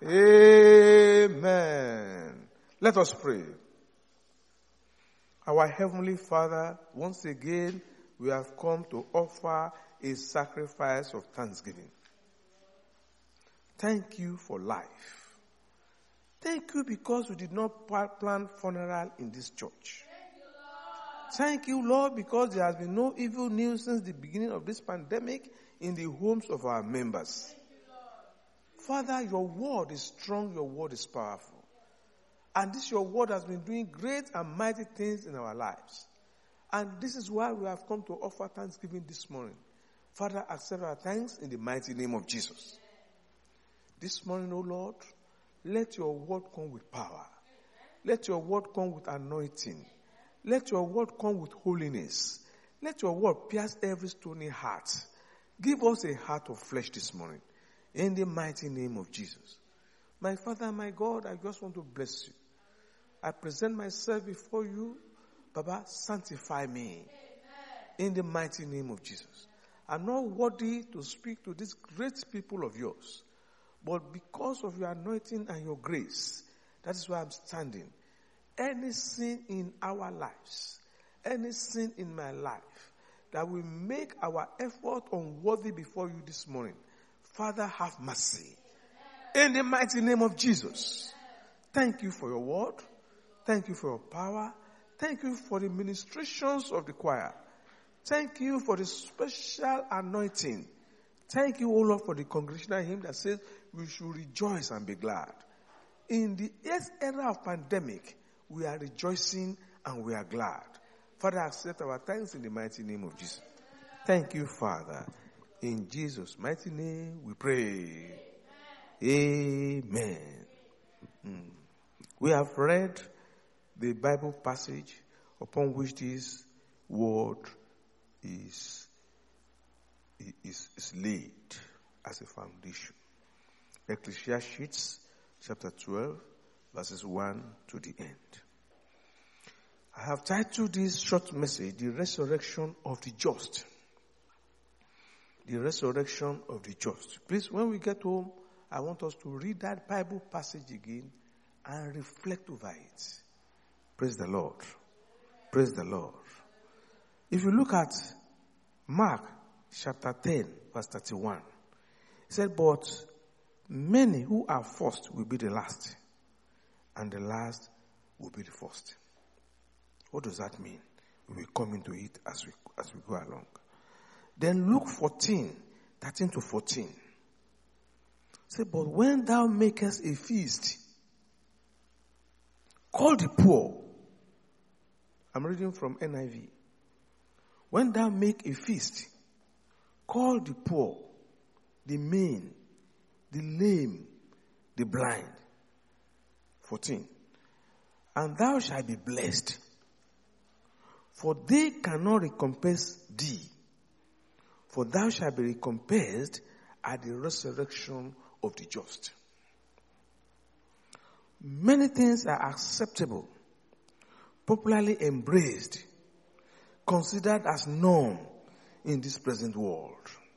Amen. Let us pray. Our Heavenly Father, once again, we have come to offer a sacrifice of thanksgiving. Thank you for life. Thank you because we did not plan funeral in this church. Thank you, Lord, because there has been no evil news since the beginning of this pandemic in the homes of our members. Father, your word is strong, your word is powerful. And this your word has been doing great and mighty things in our lives. And this is why we have come to offer thanksgiving this morning. Father, accept our thanks in the mighty name of Jesus. This morning, O Lord, let your word come with power. Let your word come with anointing. Let your word come with holiness. Let your word pierce every stony heart. Give us a heart of flesh this morning. In the mighty name of Jesus. My Father, my God, I just want to bless you. I present myself before you. Baba, sanctify me. In the mighty name of Jesus. I'm not worthy to speak to these great people of yours. But because of your anointing and your grace, that is why I'm standing. Any sin in our lives, any sin in my life, that will make our effort unworthy before you this morning, Father, have mercy. In the mighty name of Jesus. Thank you for your word. Thank you for your power. Thank you for the ministrations of the choir. Thank you for the special anointing. Thank you, O Lord, for the congregational hymn that says we should rejoice and be glad. In the era of pandemic, we are rejoicing and we are glad. Father, accept our thanks in the mighty name of Jesus. Thank you, Father. In Jesus' mighty name we pray. Amen. We have read the Bible passage upon which this word is laid as a foundation. Ecclesiastes chapter 12, verses 1 to the end. I have titled this short message, The Resurrection of the Just. The resurrection of the just. Please, when we get home, I want us to read that Bible passage again and reflect over it. Praise the Lord. Praise the Lord. If you look at Mark chapter 10, verse 31, it said, but many who are first will be the last, and the last will be the first. What does that mean? We will come into it as we go along. Then Luke 14, 13 to 14. Say, but when thou makest a feast, call the poor. I'm reading from NIV. When thou make a feast, call the poor, the maimed, the lame, the blind. 14. And thou shalt be blessed, for they cannot recompense thee, for thou shalt be recompensed at the resurrection of the just. Many things are acceptable, popularly embraced, considered as norm in this present world.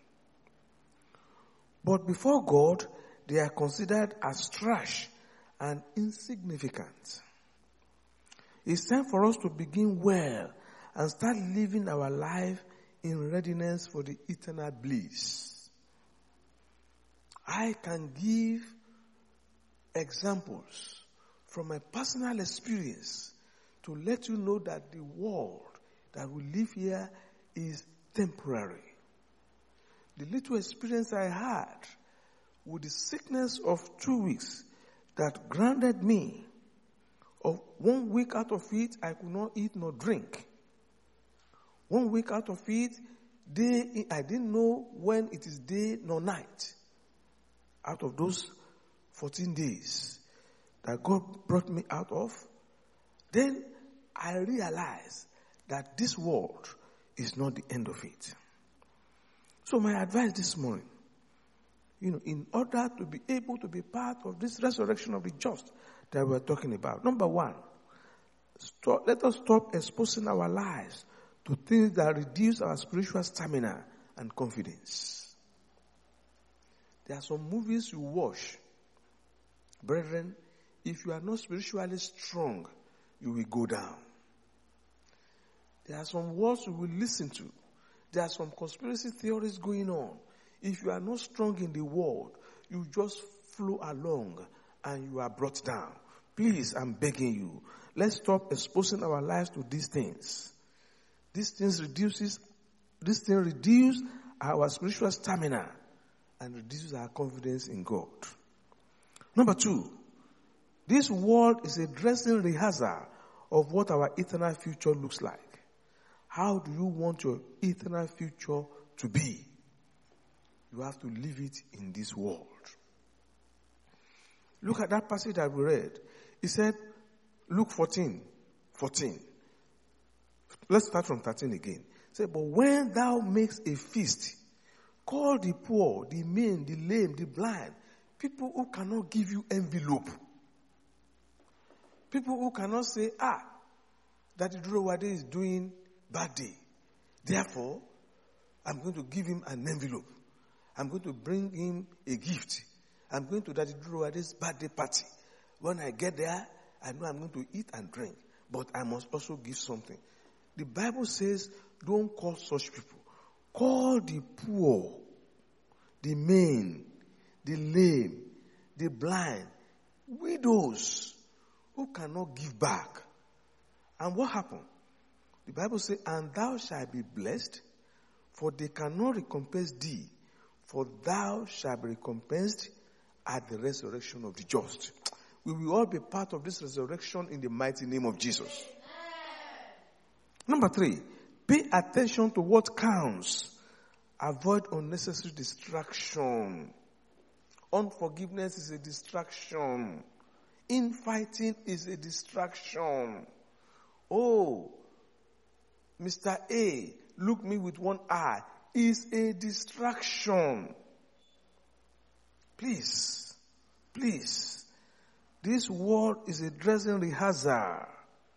But before God, they are considered as trash and insignificant. It's time for us to begin well and start living our life in readiness for the eternal bliss. I can give examples from my personal experience to let you know that the world that we live here is temporary. The little experience I had with the sickness of 2 weeks that grounded me, of 1 week out of it, I could not eat nor drink. 1 week out of it, I didn't know when it is day nor night. Out of those 14 days that God brought me out of, then I realized that this world is not the end of it. So my advice this morning, in order to be able to be part of this resurrection of the just that we're talking about, number one, let us stop exposing our lives to things that reduce our spiritual stamina and confidence. There are some movies you watch Brethren, if you are not spiritually strong, you will go down. There are some words you will listen to. There are some conspiracy theories going on. If you are not strong in the word, you just flow along and you are brought down. Please, I'm begging you, let's stop exposing our lives to these things. These things reduce our spiritual stamina and reduces our confidence in God. Number 2, this world is a dressing rehearsal of what our eternal future looks like. How do you want your eternal future to be? You have to live it in this world. Look at that passage that we read. He said, Luke 14. Let's start from 13 again. He said, but when thou makest a feast, call the poor, the maimed, the lame, the blind, people who cannot give you envelope. People who cannot say, Daddy Durowade is doing birthday. Therefore, I'm going to give him an envelope. I'm going to bring him a gift. I'm going to Daddy Durowade's birthday party. When I get there, I know I'm going to eat and drink. But I must also give something. The Bible says, don't call such people. Call the poor, the maimed, the lame, the blind, widows who cannot give back. And what happened? The Bible says, and thou shalt be blessed, for they cannot recompense thee, for thou shalt be recompensed at the resurrection of the just. We will all be part of this resurrection in the mighty name of Jesus. Number 3, pay attention to what counts. Avoid unnecessary distraction. Unforgiveness is a distraction. Infighting is a distraction. Oh, Mr. A, look me with one eye, is a distraction. Please. This world is a dressing rehearsal.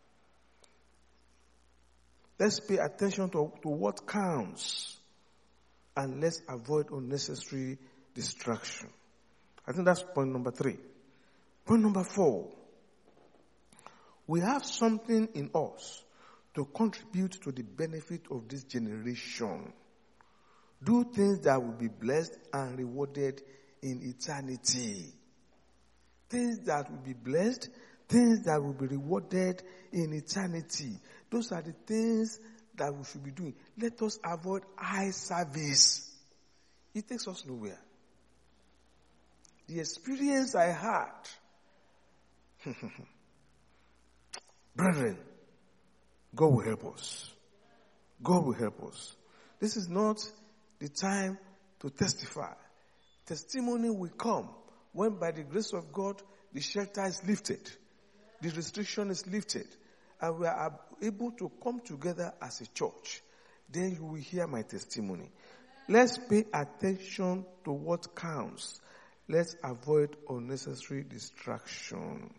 Let's pay attention to what counts. And let's avoid unnecessary distraction. I think that's point number 3. Point number 4. We have something in us to contribute to the benefit of this generation. Do things that will be blessed and rewarded in eternity. Things that will be blessed, things that will be rewarded in eternity. Those are the things that we should be doing. Let us avoid eye service. It takes us nowhere. The experience I had, brethren, God will help us. God will help us. This is not the time to testify. Testimony will come when by the grace of God, the shelter is lifted. The restriction is lifted. And we are able to come together as a church. Then you will hear my testimony. Let's pay attention to what counts. Let's avoid unnecessary distraction.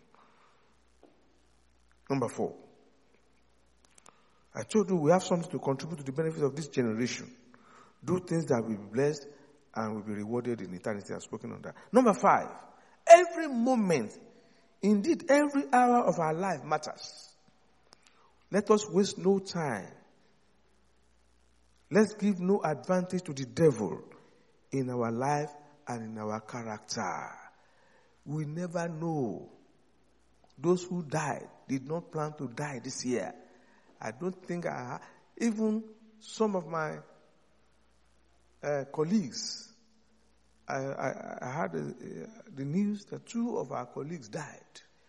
Number 4. I told you we have something to contribute to the benefit of this generation. Do things that will be blessed and will be rewarded in eternity. I've spoken on that. Number 5. Every moment, indeed every hour of our life matters. Let us waste no time. Let's give no advantage to the devil in our life and in our character. We never know. Those who died did not plan to die this year. I don't think even some of my colleagues, I had the news that 2 of our colleagues died,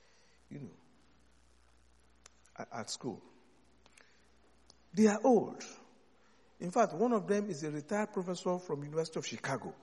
at school. They are old. In fact, one of them is a retired professor from University of Chicago.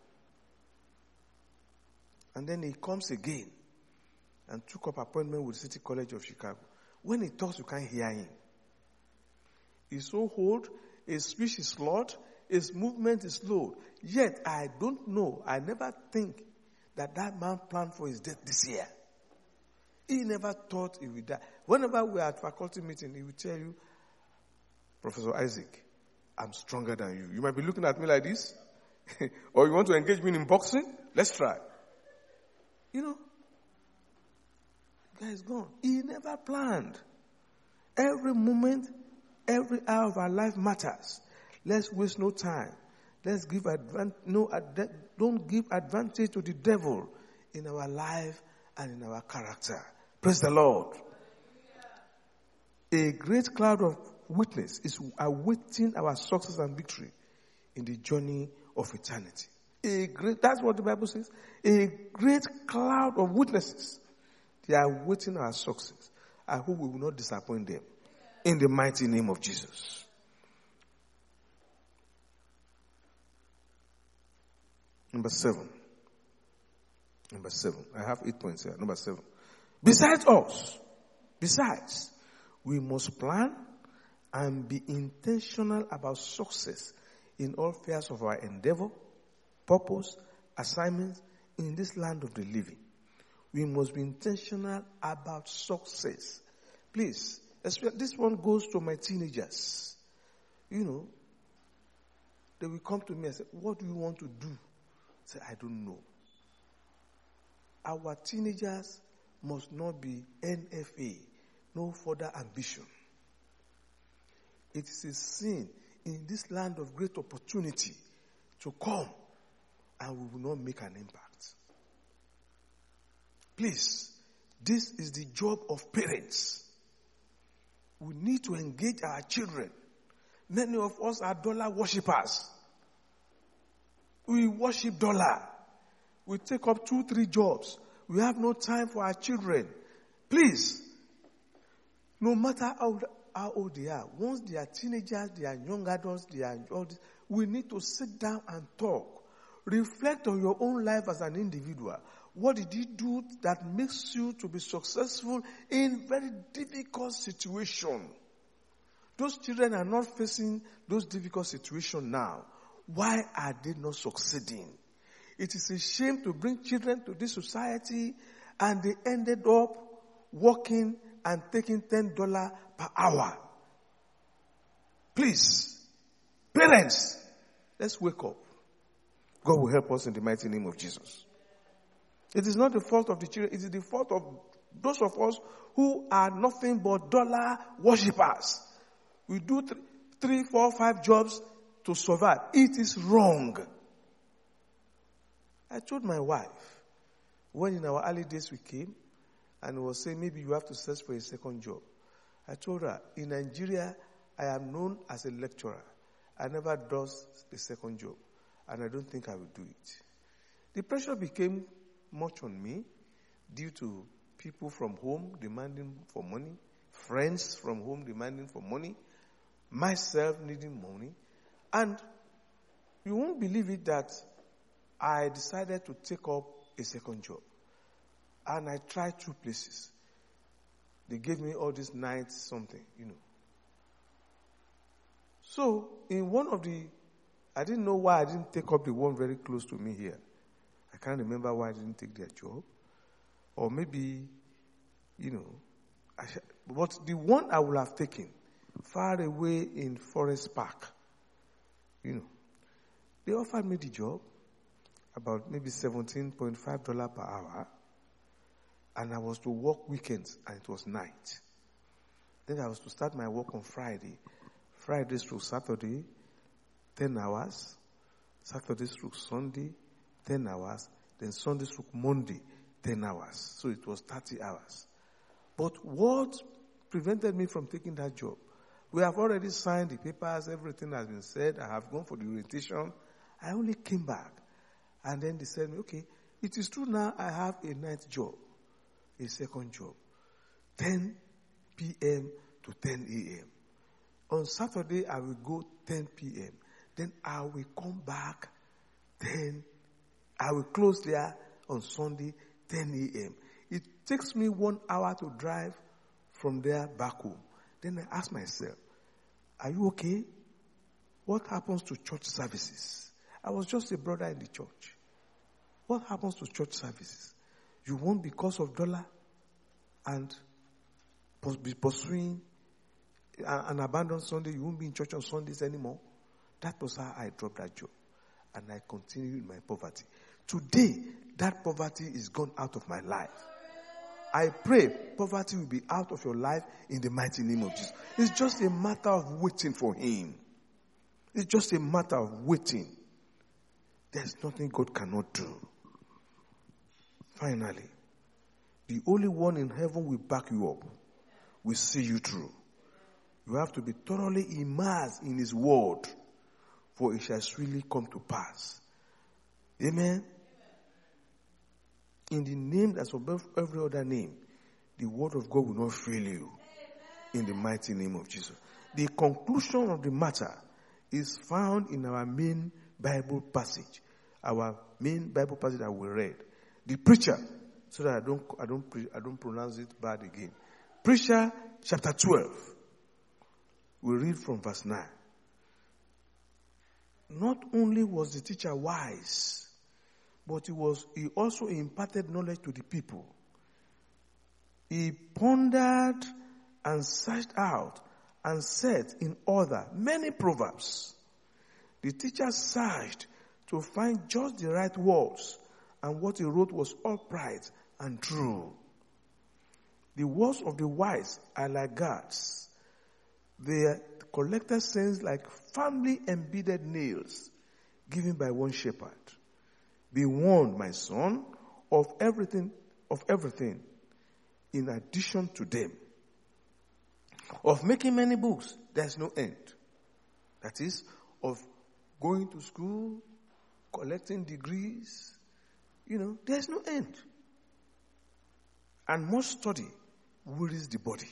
And then he comes again and took up appointment with City College of Chicago. When he talks, you can't hear him. He's so old, his speech is slurred, his movement is slow. Yet, I don't know, I never think that man planned for his death this year. He never thought he would die. Whenever we are at faculty meeting, he will tell you, Professor Isaac, I'm stronger than you. You might be looking at me like this. Or you want to engage me in boxing? Let's try. guy is gone. He never planned. Every moment, every hour of our life matters. Let's waste no time. Let's give don't give advantage to the devil in our life and in our character. Praise the Lord. A great cloud of witness is awaiting our success and victory in the journey of eternity. That's what the Bible says. A great cloud of witnesses. They are waiting our success. I hope we will not disappoint them. In the mighty name of Jesus. Number 7. I have 8 points here. Number 7. Besides, we must plan and be intentional about success in all spheres of our endeavor, purpose, assignments in this land of the living. We must be intentional about success. Please, this one goes to my teenagers. They will come to me and say, what do you want to do? I say, I don't know. Our teenagers must not be NFA, no further ambition. It is a sin in this land of great opportunity to come and we will not make an impact. Please, this is the job of parents. We need to engage our children. Many of us are dollar worshippers. We worship dollar. We take up 2-3 jobs. We have no time for our children. Please, no matter how old they are, once they are teenagers, they are young adults, they are old, we need to sit down and talk. Reflect on your own life as an individual. What did you do that makes you to be successful in very difficult situations? Those children are not facing those difficult situations now. Why are they not succeeding? It is a shame to bring children to this society and they ended up working and taking $10 per hour. Please, parents, let's wake up. God will help us in the mighty name of Jesus. It is not the fault of the children. It is the fault of those of us who are nothing but dollar worshippers. We do 3, 4, 5 jobs to survive. It is wrong. I told my wife, when in our early days we came, and was saying maybe you have to search for a second job. I told her, in Nigeria, I am known as a lecturer. I never does a second job, and I don't think I will do it. The pressure became much on me due to people from home demanding for money, friends from home demanding for money, myself needing money, and you won't believe it that I decided to take up a second job. And I tried 2 places. They gave me all this night something, So, in one of I didn't know why I didn't take up the one very close to me here. I can't remember why I didn't take their job. Or maybe, but the one I would have taken, far away in Forest Park, they offered me the job, about maybe $17.5 per hour. And I was to work weekends, and it was night. Then I was to start my work on Friday. Fridays through Saturday, 10 hours. Saturdays through Sunday, 10 hours. Then Sundays through Monday, 10 hours. So it was 30 hours. But what prevented me from taking that job? We have already signed the papers. Everything has been said. I have gone for the orientation. I only came back. And then they said, okay, it is true now I have a night job. A second job, 10 p.m. to 10 a.m. On Saturday, I will go 10 p.m. Then I will come back I will close there on Sunday, 10 a.m. It takes me 1 hour to drive from there back home. Then I ask myself, are you okay? What happens to church services? I was just a brother in the church. What happens to church services? You won't, because of dollar, and be pursuing an abandoned Sunday. You won't be in church on Sundays anymore. That was how I dropped that job. And I continued my poverty. Today, that poverty is gone out of my life. I pray poverty will be out of your life in the mighty name of Jesus. It's just a matter of waiting for him. It's just a matter of waiting. There's nothing God cannot do. Finally, the only one in heaven will back you up, will see you through. You have to be thoroughly immersed in his word, for it shall surely come to pass. Amen? In the name that's above every other name, the word of God will not fail you. In the mighty name of Jesus. The conclusion of the matter is found in our main Bible passage. Our main Bible passage that we read. The preacher, so that I don't pronounce it bad again. Preacher chapter 12. We read from verse 9. Not only was the teacher wise, but he also imparted knowledge to the people. He pondered and searched out and set in order many proverbs. The teacher searched to find just the right words, and what he wrote was upright and true. The words of the wise are like guards. They are collected sayings like firmly embedded nails given by one shepherd. Be warned, my son, of everything, in addition to them. Of making many books, there's no end. That is, of going to school, collecting degrees, there's no end. And much study wearies the body.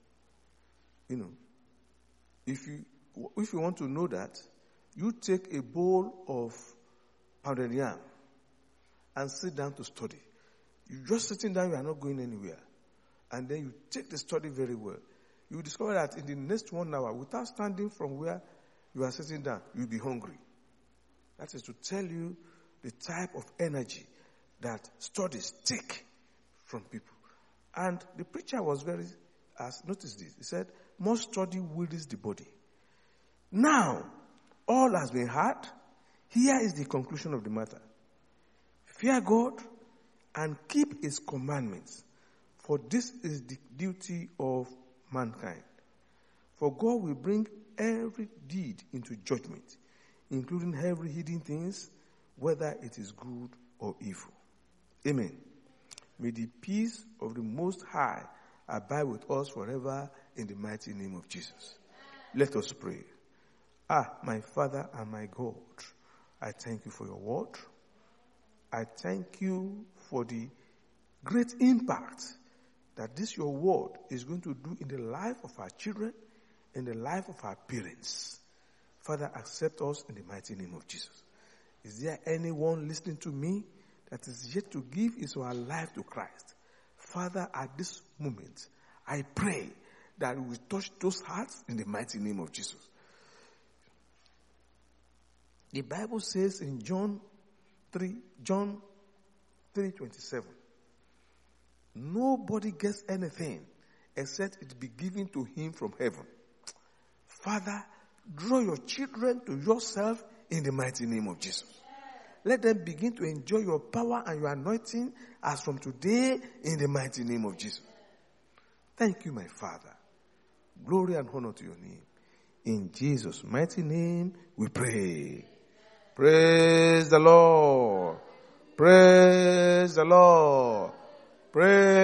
If you want to know that, you take a bowl of pounded yam and sit down to study. You're just sitting down, you are not going anywhere. And then you take the study very well. You discover that in the next 1 hour, without standing from where you are sitting down, you'll be hungry. That is to tell you the type of energy that studies take from people. And the preacher was notice this. He said, more study wearies the body. Now, all has been heard. Here is the conclusion of the matter. Fear God and keep his commandments, for this is the duty of mankind. For God will bring every deed into judgment, including every hidden things, whether it is good or evil. Amen. May the peace of the Most High abide with us forever in the mighty name of Jesus. Let us pray. My Father and my God, I thank you for your word. I thank you for the great impact that this your word is going to do in the life of our children, in the life of our parents. Father, accept us in the mighty name of Jesus. Is there anyone listening to me that is yet to give his or her life to Christ? Father, at this moment, I pray that we will touch those hearts in the mighty name of Jesus. The Bible says in John 3:27, nobody gets anything except it be given to him from heaven. Father, draw your children to yourself in the mighty name of Jesus. Let them begin to enjoy your power and your anointing as from today in the mighty name of Jesus. Thank you, my Father. Glory and honor to your name. In Jesus' mighty name we pray. Praise the Lord. Praise the Lord. Praise